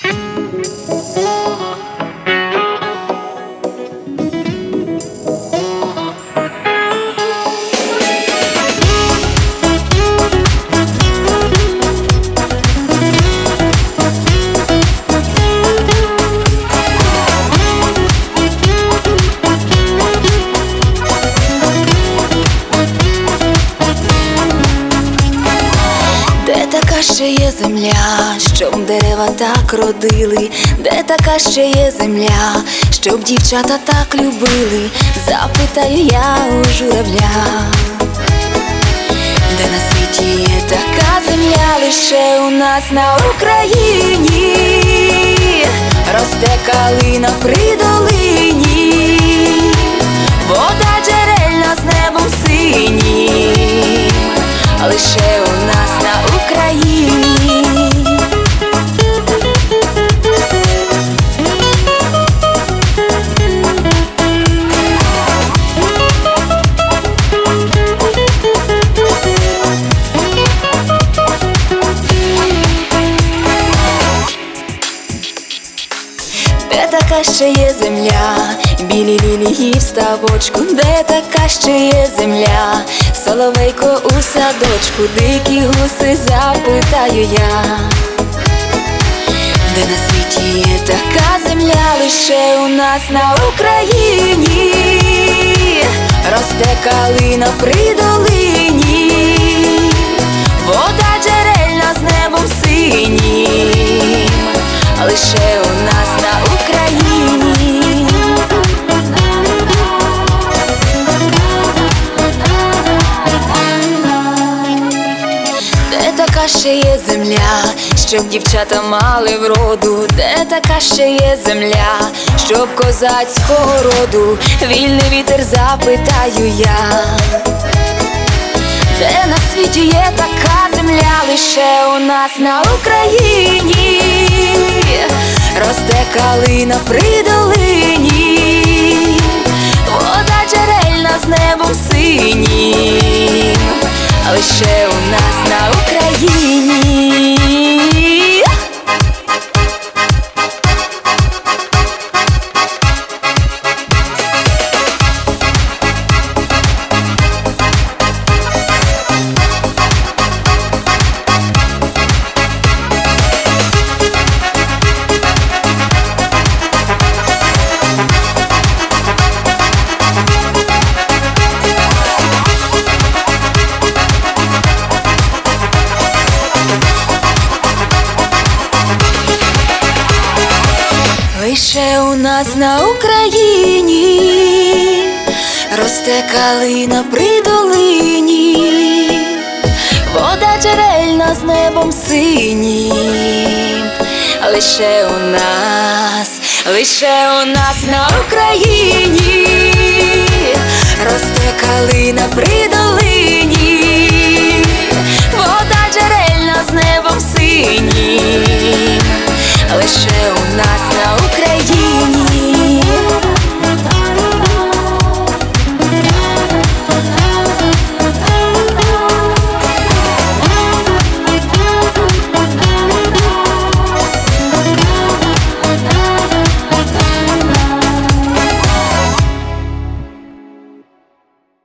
Ще є земля, щоб дерева так родили, де така ще є земля, щоб дівчата так любили, запитаю я у журавля. Де на світі є така земля, лише у нас на Україні, росте калина при долині, вода джерельна з небом синім, лише у нас на Україні. Де така ще є земля, білі лілії в ставочку, де така ще є земля, соловейко у садочку, дикі гуси, запитаю я. Де на світі є така земля, лише у нас на Україні, росте калина при долині, вода джерельна з небом синім, лише у нас на Україні. Де така ще є земля, щоб дівчата мали вроду, де така ще є земля, щоб козацького роду, вільний вітер, запитаю я. Де на світі є така земля, лише у нас на Україні, росте калина при долині, вода джерельна з небом синім, лише у нас на Україні. Лише у нас на Україні, росте калина при долині, вода джерельна з небом синім, лише у нас на Україні, росте калина при долині.